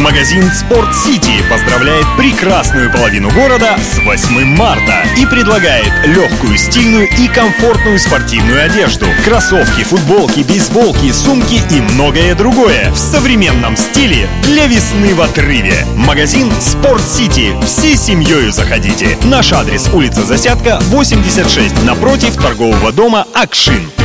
Магазин Спорт Сити поздравляет прекрасную половину города с 8 марта и предлагает легкую, стильную и комфортную спортивную одежду, кроссовки, футболки, бейсболки, сумки и многое другое в современном стиле для весны в отрыве. Магазин Спорт Сити. Всей семьей заходите. Наш адрес: улица Засядка, 86, напротив торгового дома «Акшин».